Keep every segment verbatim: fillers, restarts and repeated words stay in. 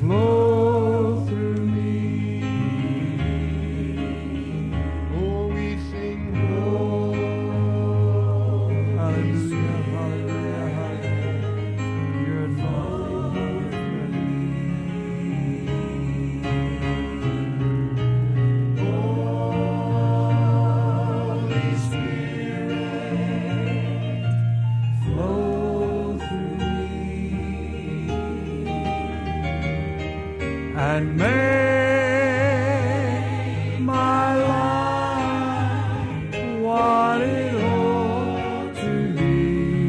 flow through me. Oh, we sing, oh, hallelujah, hallelujah, hallelujah. Your anointing through me. Holy Spirit, flow through me. And make my life what it ought to be.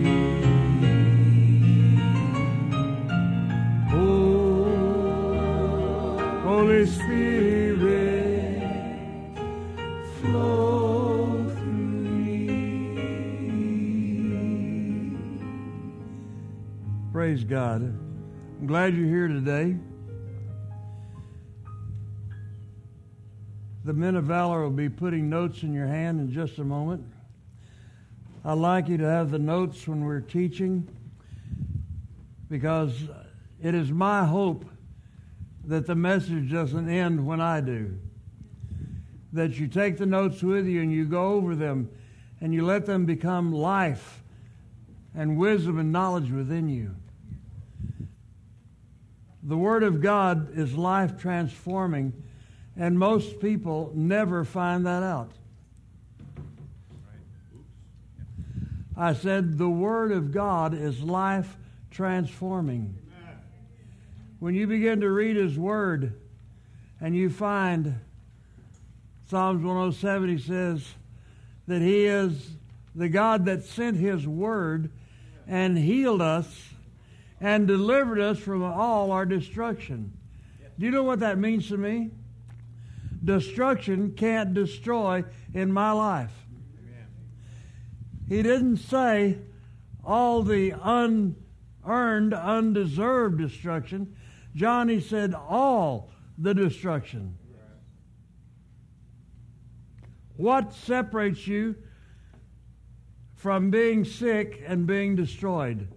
Oh, Holy Spirit, flow through me. Praise God. I'm glad you're here today. The men of valor will be putting notes in your hand in just a moment. I'd like you to have the notes when we're teaching, because it is my hope that the message doesn't end when I do. That you take the notes with you and you go over them and you let them become life and wisdom and knowledge within you. The Word of God is life transforming, and most people never find that out. I said the Word of God is life transforming. When you begin to read His Word and you find Psalms one oh seven, he says that He is the God that sent His Word and healed us and delivered us from all our destruction. Do you know what that means to me? Destruction can't destroy in my life. Amen. He didn't say all the unearned, undeserved destruction. John, he said all the destruction. What separates you from being sick and being destroyed?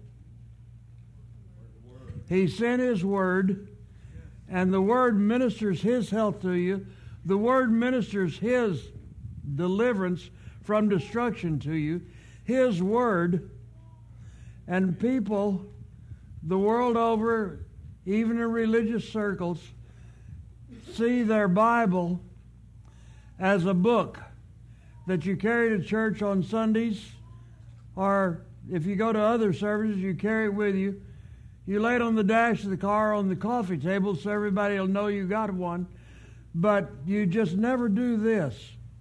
He sent His Word, and the Word ministers His health to you. The Word ministers His deliverance from destruction to you. His Word. And people the world over, even in religious circles, see their Bible as a book that you carry to church on Sundays, or if you go to other services, you carry it with you. You lay it on the dash of the car on the coffee table so everybody will know you got one. But you just never do this.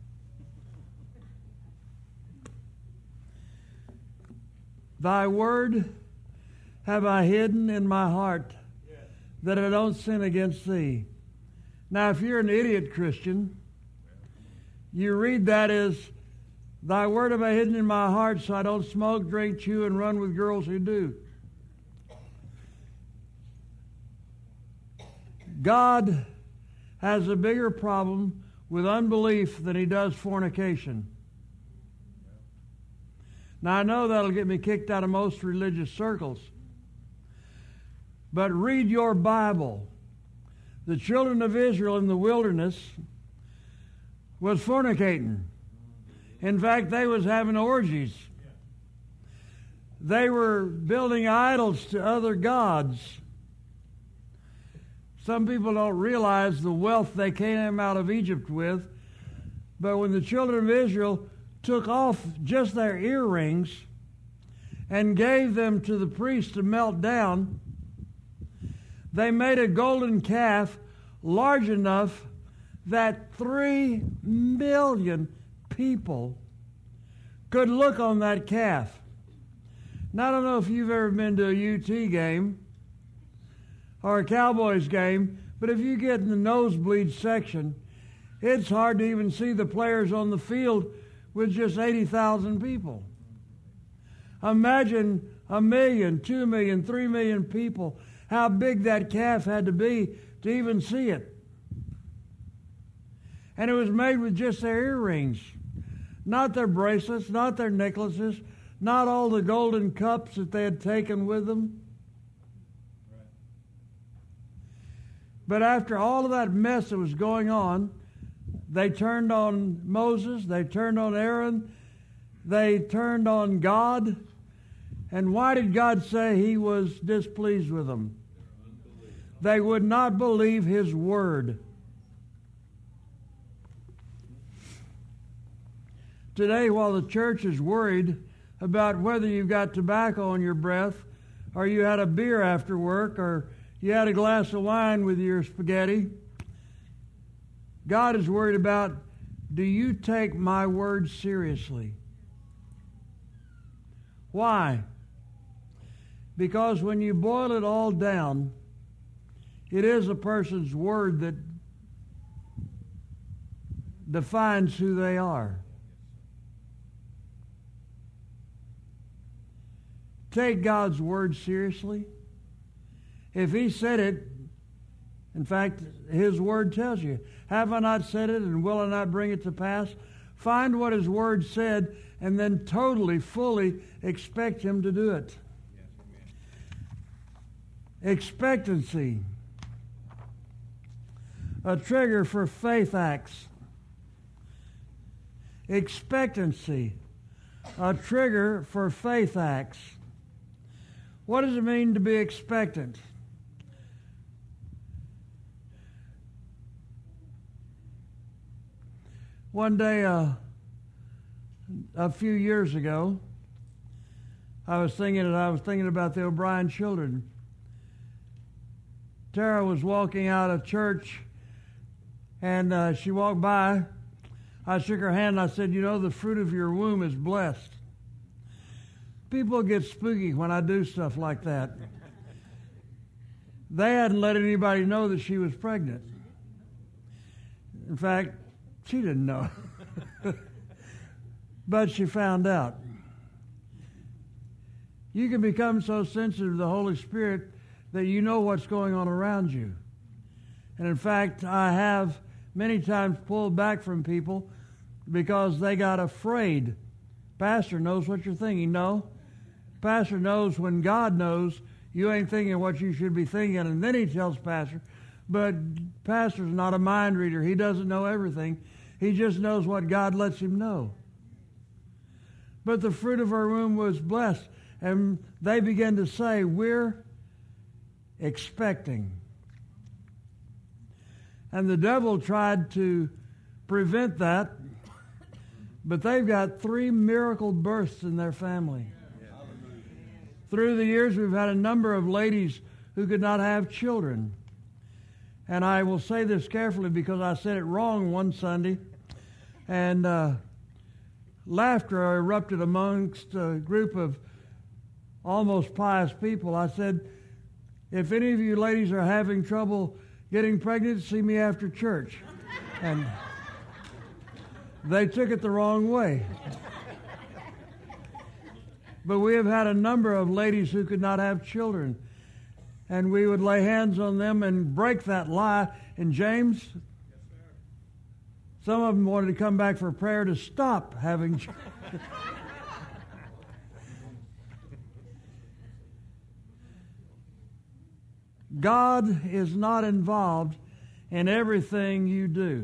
Thy word have I hidden in my heart, that I don't sin against thee. Now, if you're an idiot Christian, you read that as, thy word have I hidden in my heart so I don't smoke, drink, chew, and run with girls who do. God has a bigger problem with unbelief than He does fornication. Now, I know that'll get me kicked out of most religious circles. But read your Bible. The children of Israel in the wilderness was fornicating. In fact, they was having orgies. They were building idols to other gods. Some people don't realize the wealth they came out of Egypt with, but when the children of Israel took off just their earrings and gave them to the priest to melt down, they made a golden calf large enough that three million people could look on that calf. Now, I don't know if you've ever been to a U T game or a Cowboys game, but if you get in the nosebleed section, it's hard to even see the players on the field with just eighty thousand people. Imagine a million, two million, three million people, how big that calf had to be to even see it. And it was made with just their earrings, not their bracelets, not their necklaces, not all the golden cups that they had taken with them. But after all of that mess that was going on, they turned on Moses, they turned on Aaron, they turned on God. And why did God say he was displeased with them? They would not believe his word. Today, while the church is worried about whether you've got tobacco in your breath, or you had a beer after work, or you had a glass of wine with your spaghetti, God is worried about, do you take my word seriously? Why? Because when you boil it all down, it is a person's word that defines who they are. Take God's word seriously. If he said it, in fact, his word tells you, have I not said it, and will I not bring it to pass? Find what his word said, and then totally, fully expect him to do it. Expectancy. A trigger for faith acts. Expectancy. A trigger for faith acts. What does it mean to be expectant? One day, uh, a few years ago, I was thinking, I was thinking about the O'Brien children. Tara was walking out of church, and uh, she walked by. I shook her hand, and I said, you know, the fruit of your womb is blessed. People get spooky when I do stuff like that. They hadn't let anybody know that she was pregnant. In fact, she didn't know. But she found out. You can become so sensitive to the Holy Spirit that you know what's going on around you. And in fact, I have many times pulled back from people because they got afraid. Pastor knows what you're thinking. No. Pastor knows when God knows you ain't thinking what you should be thinking. And then he tells Pastor, but Pastor's not a mind reader. He doesn't know everything. He just knows what God lets him know. But the fruit of her womb was blessed. And they began to say, we're expecting. And the devil tried to prevent that, but they've got three miracle births in their family. Through the years, we've had a number of ladies who could not have children. And I will say this carefully because I said it wrong one Sunday, and uh, laughter erupted amongst a group of almost pious people. I said, if any of you ladies are having trouble getting pregnant, see me after church. And they took it the wrong way. But we have had a number of ladies who could not have children. And we would lay hands on them and break that lie. And James, yes, some of them wanted to come back for prayer to stop having children. God is not involved in everything you do.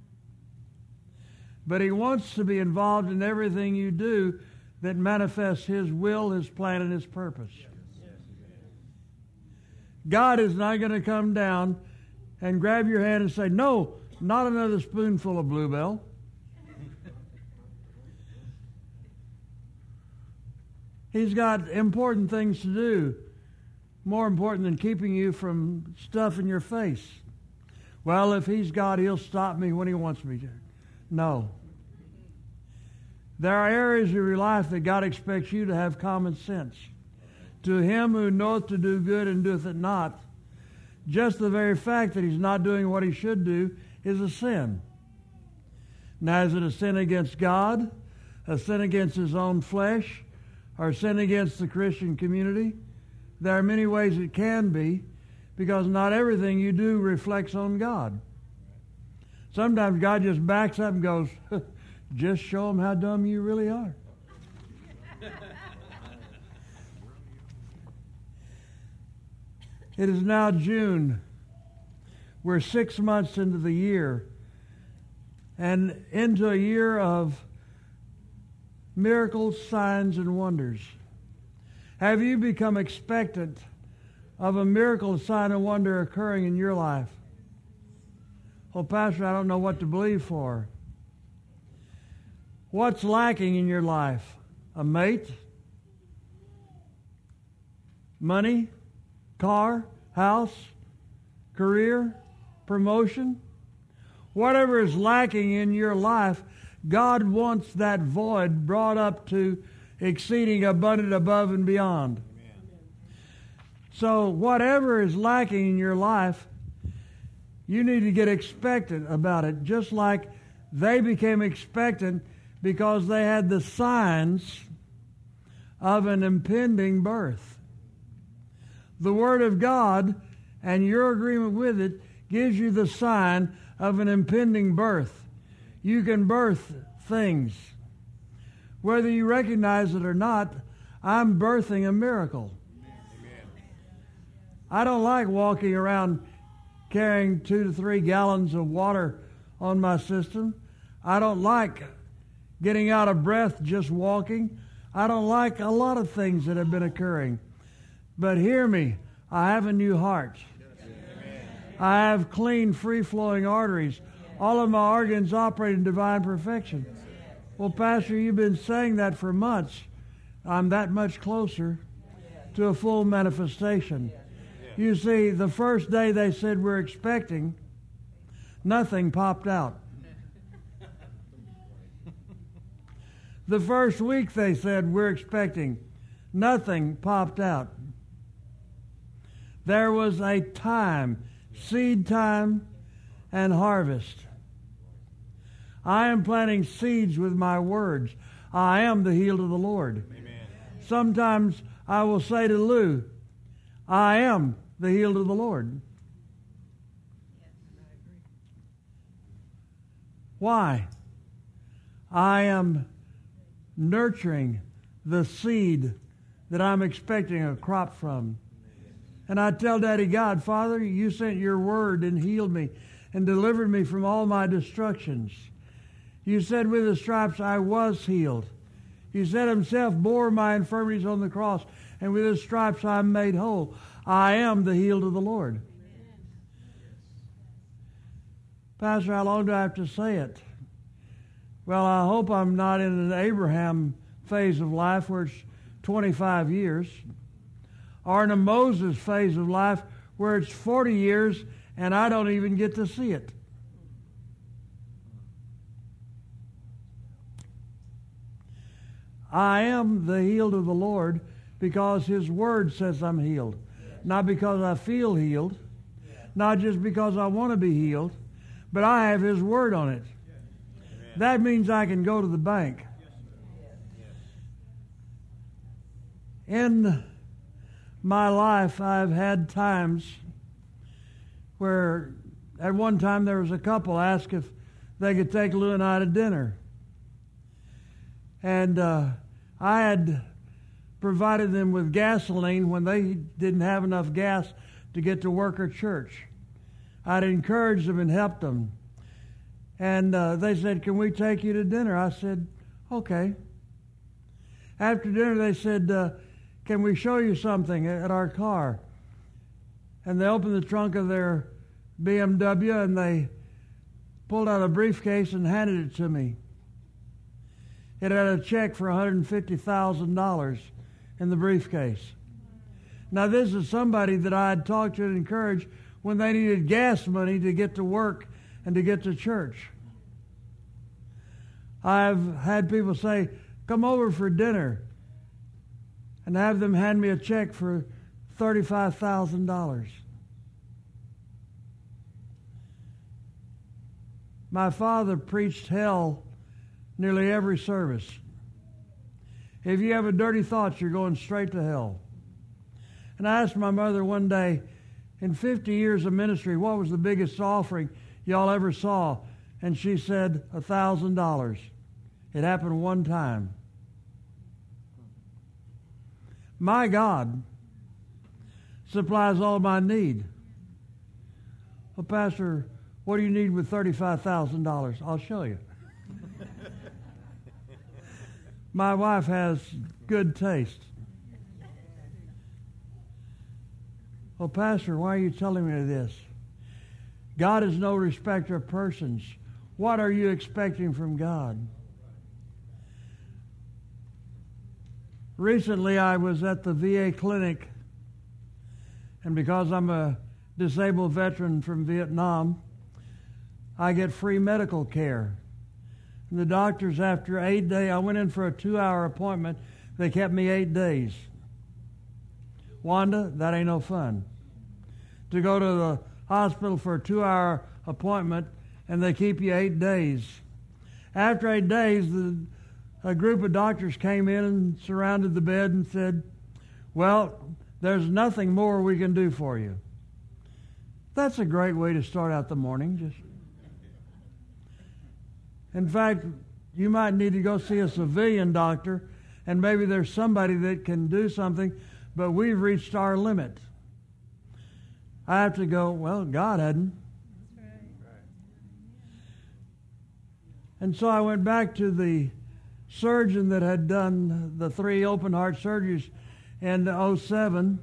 But he wants to be involved in everything you do that manifests his will, his plan, and his purpose. God is not going to come down and grab your hand and say, no, not another spoonful of Bluebell. He's got important things to do, more important than keeping you from stuff in your face. Well, if he's God, he'll stop me when he wants me to. No. There are areas of your life that God expects you to have common sense. To him who knoweth to do good and doeth it not, just the very fact that he's not doing what he should do is a sin. Now, is it a sin against God, a sin against his own flesh, or a sin against the Christian community? There are many ways it can be, because not everything you do reflects on God. Sometimes God just backs up and goes, just show them how dumb you really are. It is now June. We're six months into the year and into a year of miracles, signs, and wonders. Have you become expectant of a miracle, sign, and wonder occurring in your life? Well, Pastor, I don't know what to believe for. What's lacking in your life? A mate? Money? Car? House? Career? Promotion? Whatever is lacking in your life, God wants that void brought up to exceeding abundant above and beyond. Amen. So whatever is lacking in your life, you need to get expectant about it, just like they became expectant because they had the signs of an impending birth. The Word of God and your agreement with it gives you the sign of an impending birth. You can birth things. Whether you recognize it or not, I'm birthing a miracle. Amen. I don't like walking around carrying two to three gallons of water on my system. I don't like getting out of breath just walking. I don't like a lot of things that have been occurring. But hear me, I have a new heart. Amen. I have clean, free-flowing arteries. All of my organs operate in divine perfection. Well, Pastor, you've been saying that for months. I'm that much closer to a full manifestation. You see, the first day they said we're expecting, nothing popped out. The first week they said we're expecting, nothing popped out. There was a time, seed time and harvest. I am planting seeds with my words. I am the healed of the Lord. Amen. Sometimes I will say to Lou, I am the healed of the Lord. Why? I am nurturing the seed that I'm expecting a crop from. And I tell Daddy God, Father, you sent your word and healed me and delivered me from all my destructions. You said with the stripes I was healed. You said himself bore my infirmities on the cross, and with his stripes I'm made whole. I am the healed of the Lord. Amen. Pastor, how long do I have to say it? Well, I hope I'm not in an Abraham phase of life where it's twenty-five years, or in a Moses phase of life where it's forty years and I don't even get to see it. I am the healed of the Lord because his word says I'm healed. Not because I feel healed, not just because I want to be healed, but I have his word on it. That means I can go to the bank. In my life, I've had times where at one time there was a couple asked if they could take Lou and I to dinner. And uh, I had provided them with gasoline when they didn't have enough gas to get to work or church. I'd encouraged them and helped them. And uh, they said, can we take you to dinner? I said, okay. After dinner, they said, uh, can we show you something at our car? And they opened the trunk of their B M W and they pulled out a briefcase and handed it to me. It had a check for one hundred fifty thousand dollars in the briefcase. Now, this is somebody that I had talked to and encouraged when they needed gas money to get to work and to get to church. I've had people say, come over for dinner, and have them hand me a check for thirty-five thousand dollars. My father preached hell nearly every service. If you have a dirty thought, you're going straight to hell. And I asked my mother one day, in fifty years of ministry, what was the biggest offering y'all ever saw? And she said, a thousand dollars. It happened one time. My God supplies all my need. Well, Pastor, what do you need with thirty-five thousand dollars? I'll show you. My wife has good taste. Well, Pastor, why are you telling me this? God is no respecter of persons. What are you expecting from God? Recently, I was at the V A clinic, and because I'm a disabled veteran from Vietnam, I get free medical care. And the doctors, after eight days, I went in for a two-hour appointment. They kept me eight days. Wanda, that ain't no fun. To go to the hospital for a two-hour appointment, and they keep you eight days. After eight days, the, a group of doctors came in and surrounded the bed and said, well, there's nothing more we can do for you. That's a great way to start out the morning. Just, in fact, you might need to go see a civilian doctor, and maybe there's somebody that can do something, but we've reached our limit. I have to go, well, God hadn't. And so I went back to the surgeon that had done the three open heart surgeries in oh seven.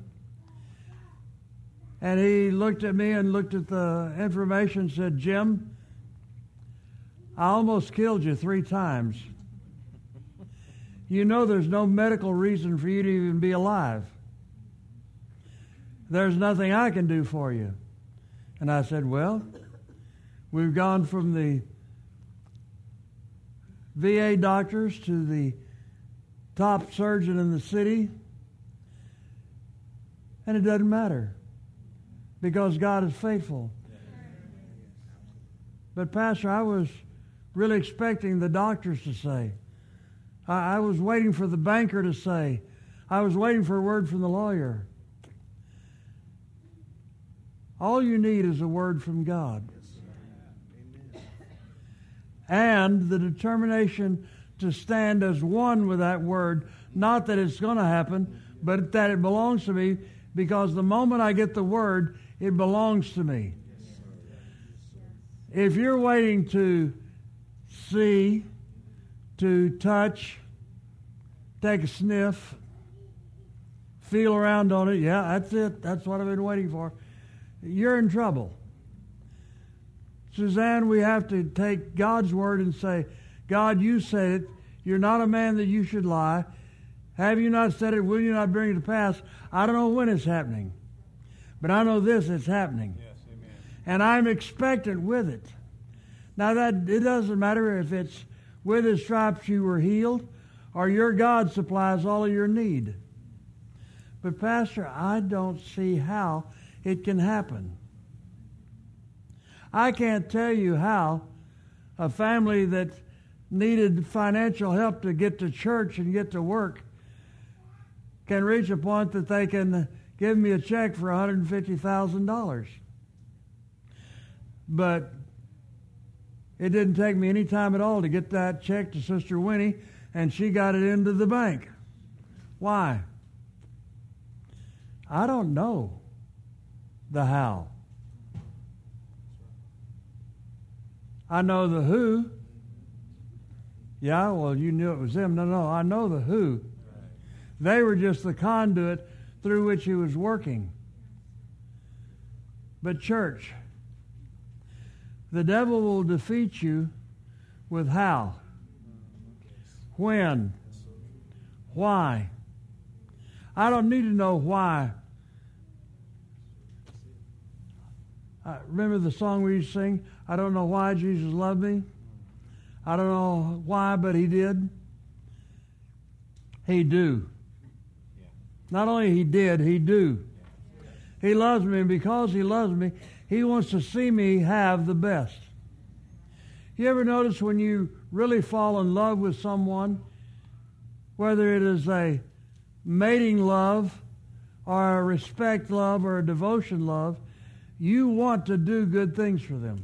And he looked at me and looked at the information and said, Jim, I almost killed you three times. You know there's no medical reason for you to even be alive. There's nothing I can do for you. And I said, well, we've gone from the V A doctors to the top surgeon in the city, and it doesn't matter because God is faithful. But Pastor, I was really expecting the doctors to say. I, I was waiting for the banker to say. I was waiting for a word from the lawyer. All you need is a word from God. And the determination to stand as one with that word, not that it's going to happen, but that it belongs to me, because the moment I get the word, it belongs to me. If you're waiting to see, to touch, take a sniff, feel around on it, yeah, that's it. That's what I've been waiting for. You're in trouble. Suzanne, we have to take God's word and say, God, you said it. You're not a man that you should lie. Have you not said it? Will you not bring it to pass? I don't know when it's happening, but I know this, it's happening. Yes, amen. And I'm expectant with it. Now, that it doesn't matter if it's with his stripes you were healed or your God supplies all of your need. But, Pastor, I don't see how it can happen. I can't tell you how a family that needed financial help to get to church and get to work can reach a point that they can give me a check for one hundred fifty thousand dollars. But it didn't take me any time at all to get that check to Sister Winnie, and she got it into the bank. Why? I don't know the how. I know the who. Yeah, well, you knew it was them. No, no, I know the who. They were just the conduit through which he was working. But church, the devil will defeat you with how, when, why. I don't need to know why. Uh, remember the song we used to sing? I don't know why Jesus loved me. I don't know why, but he did. He do. Yeah. Not only he did, he do. Yeah. He loves me, and because he loves me, he wants to see me have the best. You ever notice when you really fall in love with someone, whether it is a mating love or a respect love or a devotion love, you want to do good things for them.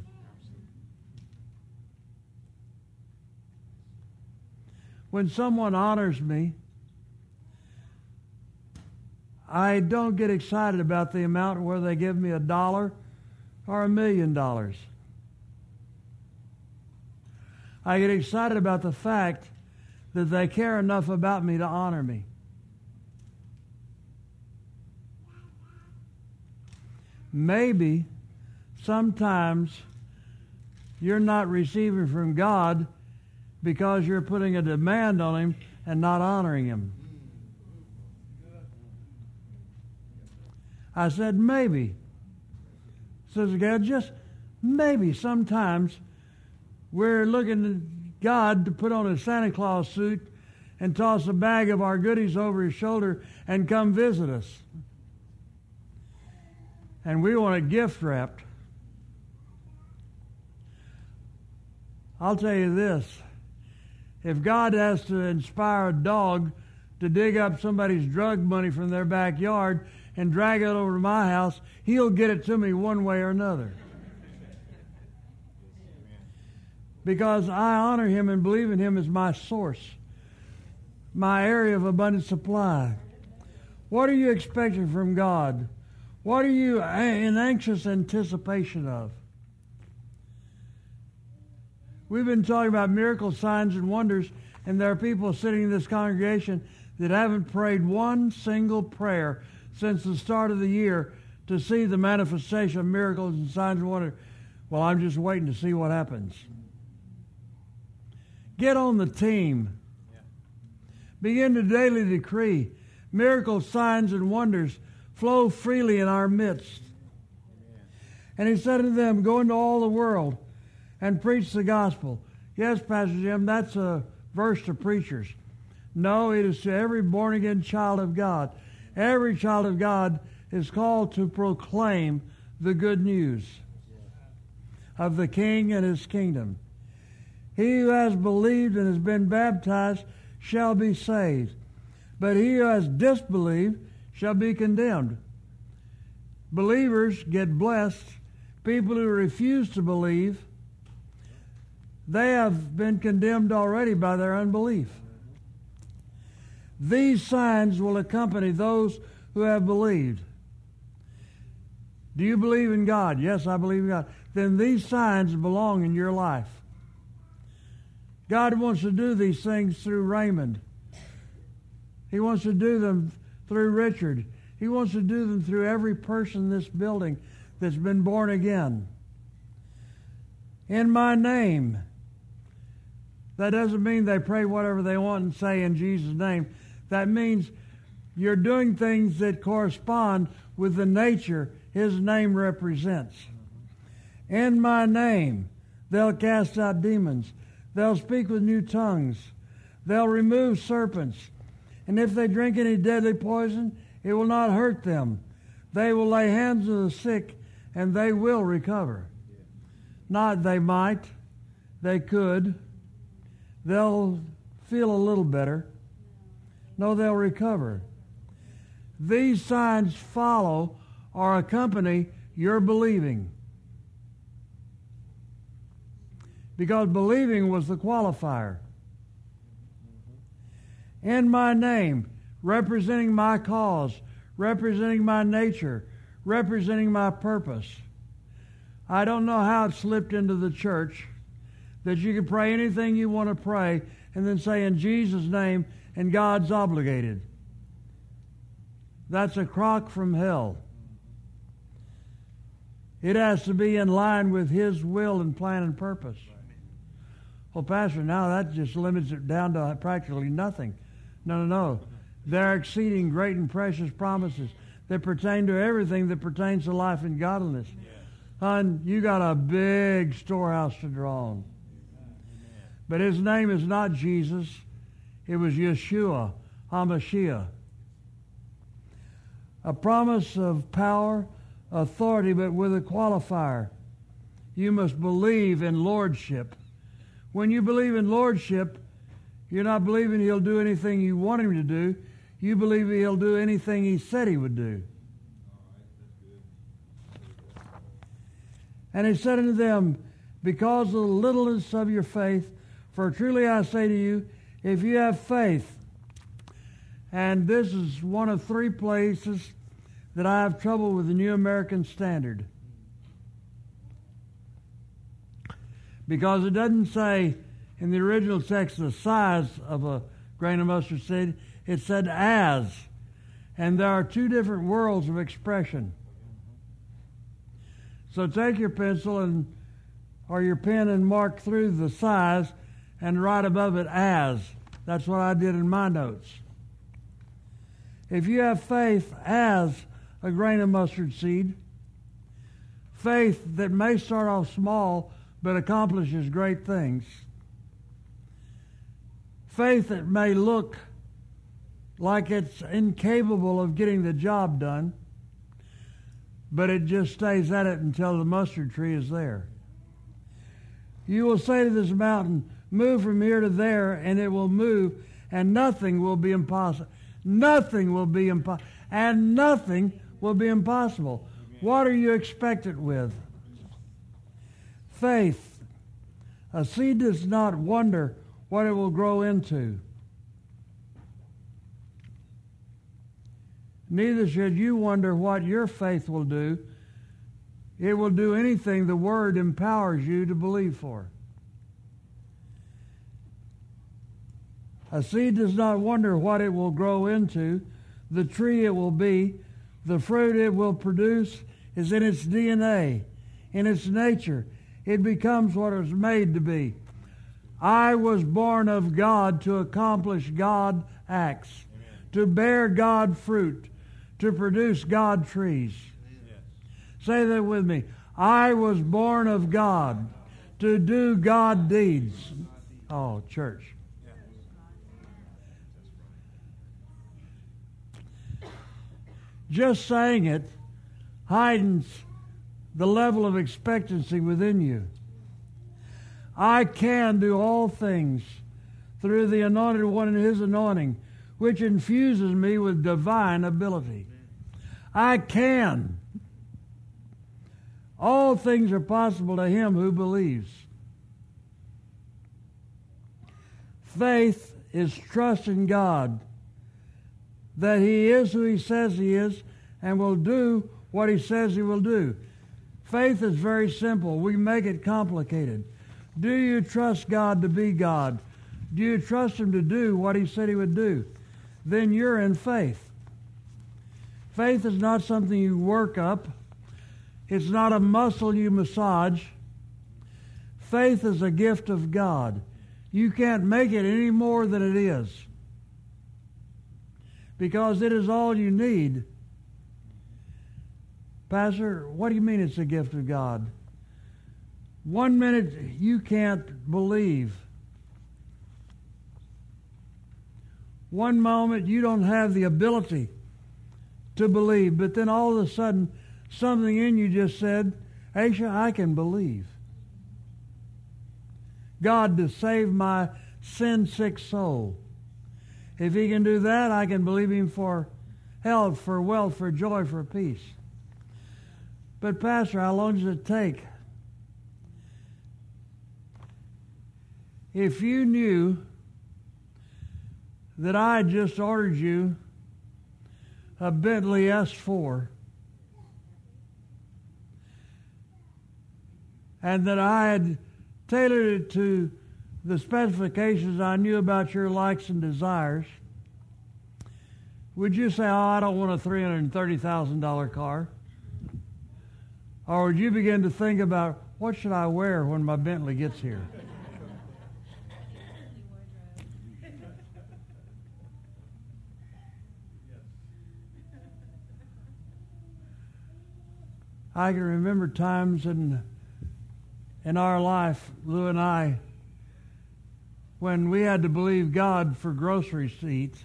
When someone honors me, I don't get excited about the amount where they give me a dollar or a million dollars. I get excited about the fact that they care enough about me to honor me. Maybe sometimes you're not receiving from God because you're putting a demand on Him and not honoring Him. I said maybe. Says God, just maybe sometimes we're looking to God to put on a Santa Claus suit and toss a bag of our goodies over His shoulder and come visit us. And we want it gift wrapped. I'll tell you this. If God has to inspire a dog to dig up somebody's drug money from their backyard and drag it over to my house, He'll get it to me one way or another. Because I honor Him and believe in Him as my source, my area of abundant supply. What are you expecting from God? What are you in anxious anticipation of? We've been talking about miracles, signs, and wonders, and there are people sitting in this congregation that haven't prayed one single prayer since the start of the year to see the manifestation of miracles and signs and wonders. Well, I'm just waiting to see what happens. Get on the team. Begin to daily decree miracles, signs, and wonders flow freely in our midst. And He said to them, go into all the world and preach the gospel. Yes, Pastor Jim, that's a verse to preachers. No, it is to every born-again child of God. Every child of God is called to proclaim the good news of the King and His kingdom. He who has believed and has been baptized shall be saved, but he who has disbelieved shall be condemned. Believers get blessed. People who refuse to believe, they have been condemned already by their unbelief. These signs will accompany those who have believed. Do you believe in God? Yes, I believe in God. Then these signs belong in your life. God wants to do these things through Raymond. He wants to do them through Richard. He wants to do them through every person in this building that's been born again. In my name. That doesn't mean they pray whatever they want and say in Jesus' name. That means you're doing things that correspond with the nature His name represents. In my name, they'll cast out demons. They'll speak with new tongues. They'll remove serpents. And if they drink any deadly poison, it will not hurt them. They will lay hands on the sick, and they will recover. Not they might, they could. They'll feel a little better. No, they'll recover. These signs follow or accompany your believing. Because believing was the qualifier. In my name, representing my cause, representing my nature, representing my purpose. I don't know how it slipped into the church that you can pray anything you want to pray and then say in Jesus' name and God's obligated. That's a crock from hell. It has to be in line with His will and plan and purpose. Well, Pastor, now that just limits it down to practically nothing. No, no, no. There are exceeding great and precious promises that pertain to everything that pertains to life and godliness. Yeah. Hon, you got a big storehouse to draw on. But His name is not Jesus. It was Yeshua HaMashiach. A promise of power, authority, but with a qualifier. You must believe in lordship. When you believe in lordship, you're not believing He'll do anything you want Him to do. You believe He'll do anything He said He would do. And He said unto them, because of the littleness of your faith, for truly I say to you, if you have faith, and this is one of three places that I have trouble with the New American Standard. Because it doesn't say in the original text the size of a grain of mustard seed. It said as. And there are two different worlds of expression. So take your pencil and or your pen and mark through the size and write above it as. That's what I did in my notes. If you have faith as a grain of mustard seed, faith that may start off small but accomplishes great things, faith that may look like it's incapable of getting the job done, but it just stays at it until the mustard tree is there. You will say to this mountain, move from here to there, and it will move, and nothing will be impossible. Nothing will be impossible. And nothing will be impossible. What are you expectant with? Faith. A seed does not wonder what it will grow into. Neither should you wonder what your faith will do. It will do anything the Word empowers you to believe for. A seed does not wonder what it will grow into, the tree it will be, the fruit it will produce is in its D N A, in its nature. It becomes what it was made to be. I was born of God to accomplish God acts, Amen. To bear God fruit, to produce God trees. Yes. Say that with me. I was born of God to do God deeds. Oh, church. Just saying it heightens the level of expectancy within you. I can do all things through the anointed one and his anointing, which infuses me with divine ability. I can. All things are possible to him who believes. Faith is trust in God, that he is who he says he is and will do what he says he will do. Faith is very simple. We make it complicated. Do you trust God to be God? Do you trust him to do what he said he would do? Then you're in faith. Faith is not something you work up. It's not a muscle you massage. Faith is a gift of God. You can't make it any more than it is, because it is all you need. Pastor, what do you mean it's a gift of God? One minute you can't believe. One moment you don't have the ability to believe, but then all of a sudden something in you just said, Aisha, I can believe. God to save my sin-sick soul. If he can do that, I can believe him for health, for wealth, for joy, for peace. But Pastor, how long does it take? If you knew that I just ordered you a Bentley S four and that I had tailored it to the specifications I knew about your likes and desires, would you say, oh, I don't want a three hundred thirty thousand dollars car? Or would you begin to think about, what should I wear when my Bentley gets here? I can remember times in in our life, Lou and I, when we had to believe God for grocery receipts.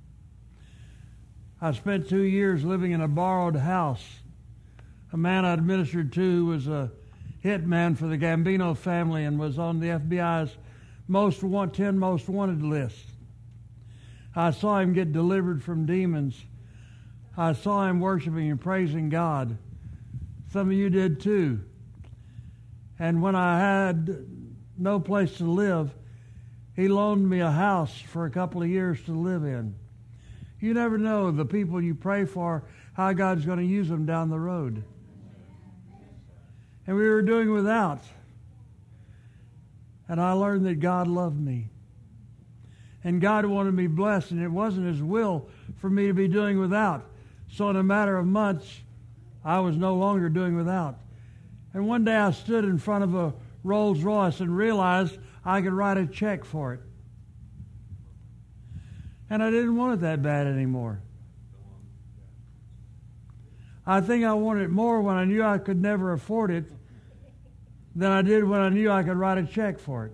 I spent two years living in a borrowed house. A man I administered to was a hitman for the Gambino family and was on the F B I's most want, ten most wanted list. I saw him get delivered from demons. I saw him worshiping and praising God. Some of you did too. And when I had no place to live, he loaned me a house for a couple of years to live in. You never know the people you pray for, how God's going to use them down the road. And we were doing without. And I learned that God loved me. And God wanted me blessed, and it wasn't His will for me to be doing without. So in a matter of months, I was no longer doing without. And one day I stood in front of a Rolls Royce and realized I could write a check for it. And I didn't want it that bad anymore. I think I wanted it more when I knew I could never afford it than I did when I knew I could write a check for it.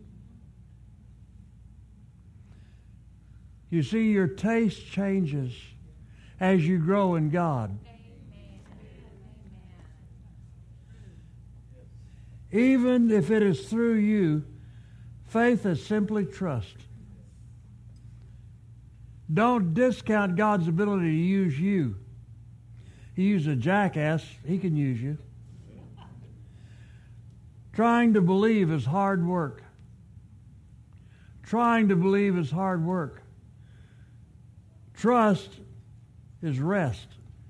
You see, your taste changes as you grow in God. Even if it is through you, faith is simply trust. Don't discount God's ability to use you. He used a jackass. He can use you. Trying to believe is hard work. Trying to believe is hard work. Trust is rest.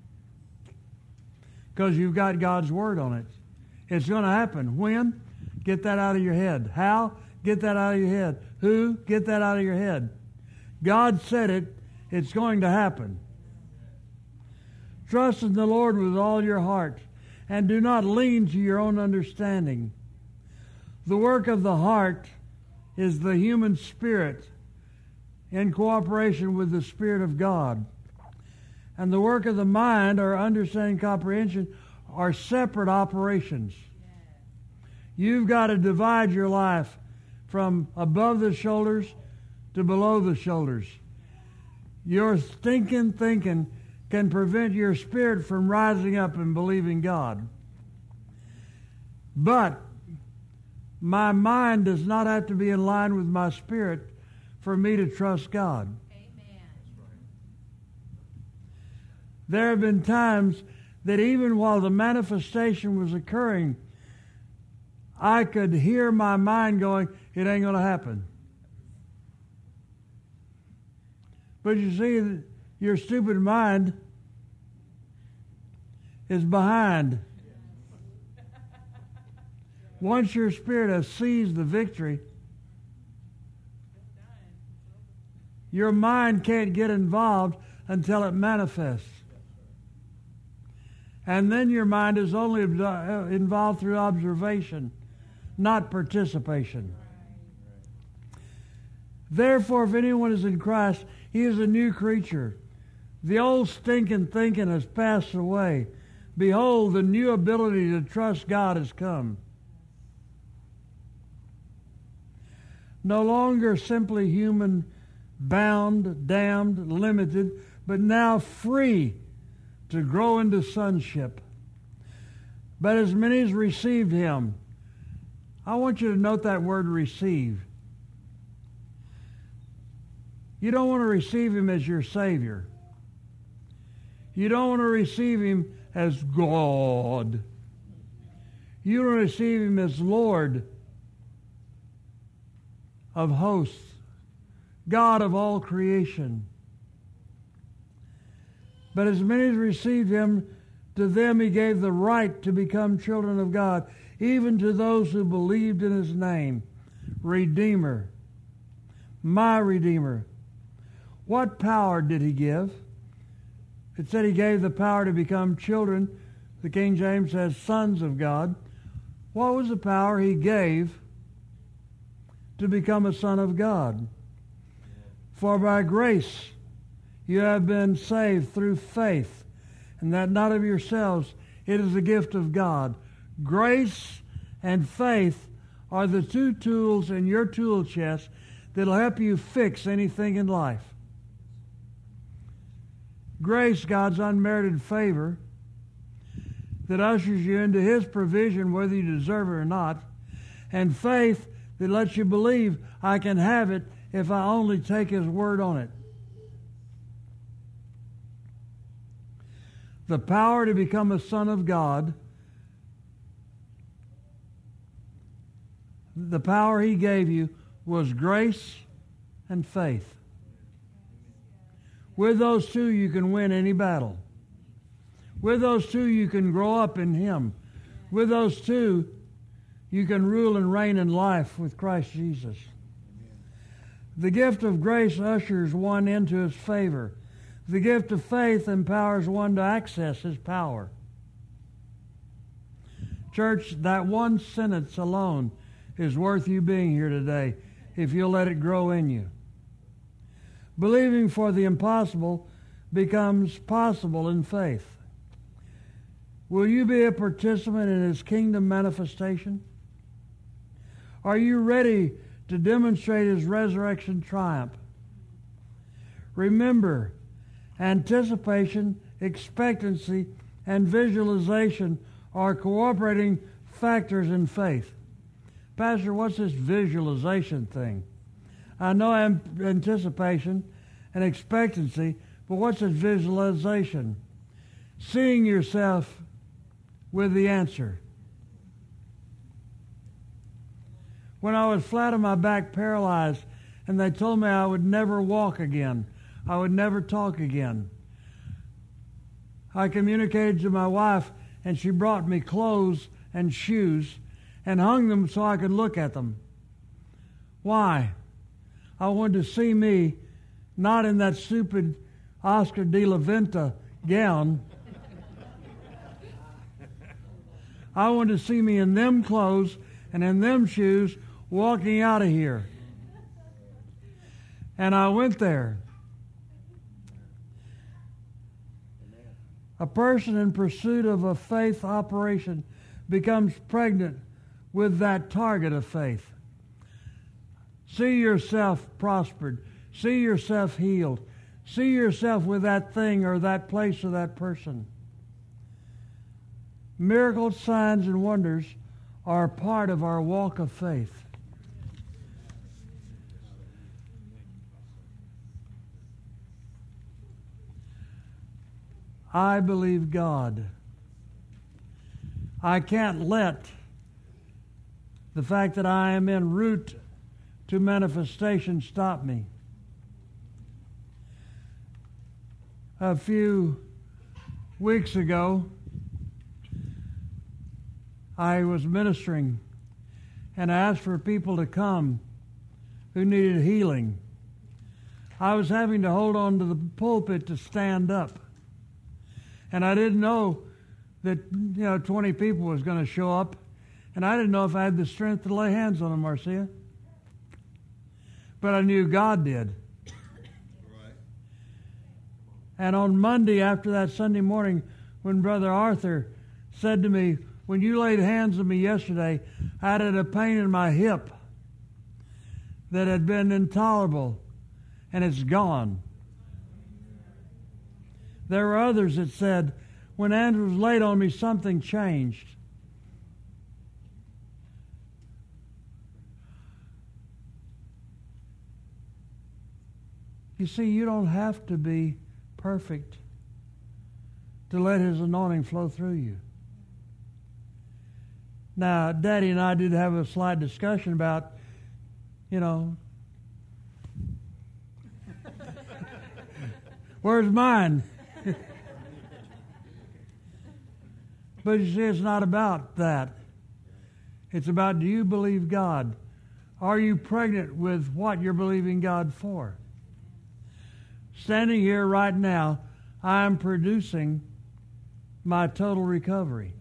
Because you've got God's Word on it. It's going to happen. When? Get that out of your head. How? Get that out of your head. Who? Get that out of your head. God said it. It's going to happen. Trust in the Lord with all your heart, and do not lean to your own understanding. The work of the heart is the human spirit in cooperation with the Spirit of God. And the work of the mind, or understanding, comprehension, are separate operations. You've got to divide your life from above the shoulders to below the shoulders. Your stinking thinking can prevent your spirit from rising up and believing God. But my mind does not have to be in line with my spirit for me to trust God. Amen. There have been times that even while the manifestation was occurring, I could hear my mind going, it ain't going to happen. But you see, your stupid mind is behind. Once your spirit has seized the victory, your mind can't get involved until it manifests. And then your mind is only involved through observation, not participation. Therefore, if anyone is in Christ, he is a new creature. The old stinking thinking has passed away. Behold, the new ability to trust God has come. No longer simply human, bound, damned, limited, but now free to grow into sonship. But as many as received him, I want you to note that word receive. You don't want to receive him as your Savior. You don't want to receive him as God. You want to receive him as Lord of hosts, God of all creation. But as many as received him, to them he gave the right to become children of God, even to those who believed in his name. Redeemer, my Redeemer. What power did he give? It said he gave the power to become children. The King James says sons of God. What was the power he gave to become a son of God? For by grace you have been saved through faith, and that not of yourselves, it is a gift of God. Grace and faith are the two tools in your tool chest that will help you fix anything in life. Grace, God's unmerited favor that ushers you into his provision whether you deserve it or not, and faith that lets you believe I can have it if I only take his word on it. The power to become a son of God, the power he gave you was grace and faith. With those two, you can win any battle. With those two, you can grow up in him. With those two, you can rule and reign in life with Christ Jesus. The gift of grace ushers one into his favor. The gift of faith empowers one to access his power. Church, that one sentence alone is worth you being here today if you'll let it grow in you. Believing for the impossible becomes possible in faith. Will you be a participant in his kingdom manifestation? Are you ready to demonstrate his resurrection triumph? Remember, anticipation, expectancy, and visualization are cooperating factors in faith. Pastor, what's this visualization thing? I know I'm anticipation and expectancy, but what's this visualization? Seeing yourself with the answer. When I was flat on my back, paralyzed, and they told me I would never walk again, I would never talk again, I communicated to my wife, and she brought me clothes and shoes and hung them so I could look at them. Why? I wanted to see me not in that stupid Oscar de la Venta gown. I wanted to see me in them clothes and in them shoes walking out of here. And I went there. A person in pursuit of a faith operation becomes pregnant with that target of faith. See yourself prospered. See yourself healed. See yourself with that thing or that place or that person. Miracles, signs, and wonders are part of our walk of faith. I believe God. I can't let the fact that I am en route to manifestation stop me. A few weeks ago, I was ministering and I asked for people to come who needed healing. I was having to hold on to the pulpit to stand up. And I didn't know that, you know, twenty people was going to show up. And I didn't know if I had the strength to lay hands on them, Marcia. But I knew God did. Right. And on Monday, after that Sunday morning, when Brother Arthur said to me, when you laid hands on me yesterday, I had a pain in my hip that had been intolerable, and it's gone. There were others that said, when Andrews laid on me, something changed. You see, you don't have to be perfect to let his anointing flow through you. Now, Daddy and I did have a slight discussion about, you know, where's mine? But you see, it's not about that. It's about, do you believe God? Are you pregnant with what you're believing God for? Standing here right now, I am producing my total recovery.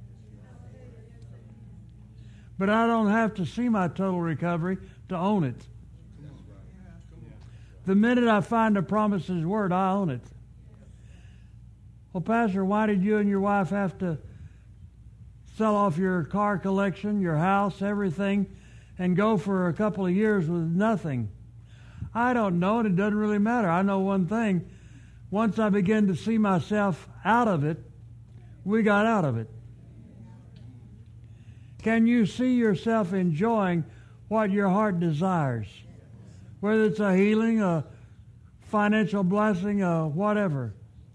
But I don't have to see my total recovery to own it. The minute I find a promise in His Word, I own it. Well, Pastor, why did you and your wife have to sell off your car collection, your house, everything, and go for a couple of years with nothing? I don't know, and it doesn't really matter. I know one thing. Once I began to see myself out of it, we got out of it. Can you see yourself enjoying what your heart desires? Whether it's a healing, a financial blessing, a whatever.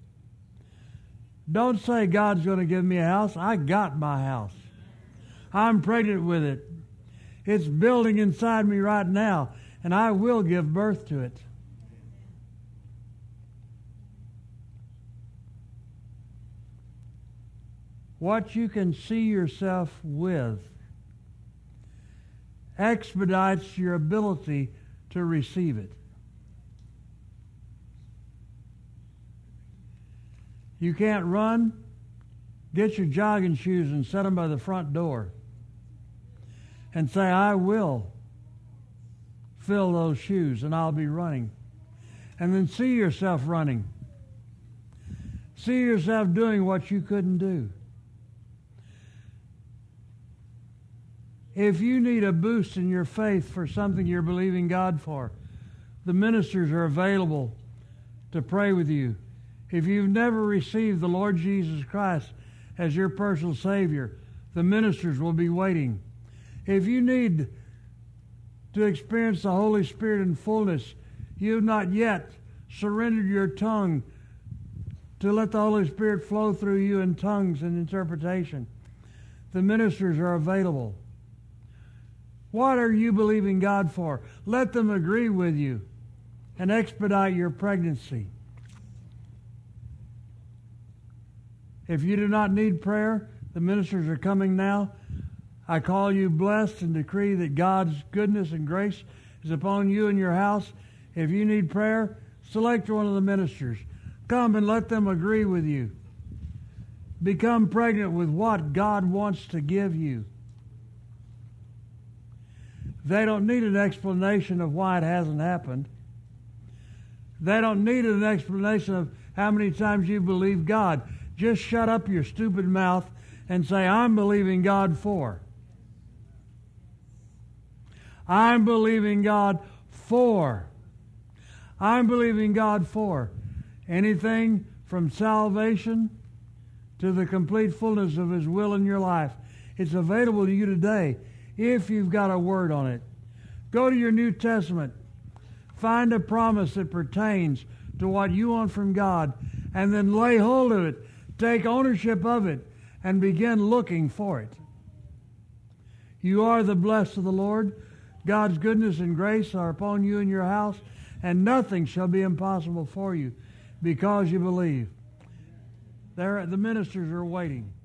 Don't say God's going to give me a house. I got my house. I'm pregnant with it. It's building inside me right now, and I will give birth to it. What you can see yourself with expedites your ability to receive it. You can't run? Get your jogging shoes and set them by the front door. And say, I will fill those shoes and I'll be running. And then see yourself running. See yourself doing what you couldn't do. If you need a boost in your faith for something you're believing God for, the ministers are available to pray with you. If you've never received the Lord Jesus Christ as your personal Savior, the ministers will be waiting. If you need to experience the Holy Spirit in fullness, you have not yet surrendered your tongue to let the Holy Spirit flow through you in tongues and interpretation, the ministers are available. What are you believing God for? Let them agree with you and expedite your pregnancy. If you do not need prayer, the ministers are coming now. I call you blessed and decree that God's goodness and grace is upon you and your house. If you need prayer, select one of the ministers. Come and let them agree with you. Become pregnant with what God wants to give you. They don't need an explanation of why it hasn't happened. They don't need an explanation of how many times you believe God. Just shut up your stupid mouth and say, I'm believing God for. I'm believing God for. I'm believing God for. Anything from salvation to the complete fullness of His will in your life. It's available to you today if you've got a word on it. Go to your New Testament. Find a promise that pertains to what you want from God, and then lay hold of it. Take ownership of it and begin looking for it. You are the blessed of the Lord. God's goodness and grace are upon you and your house, and nothing shall be impossible for you because you believe. There, the ministers are waiting.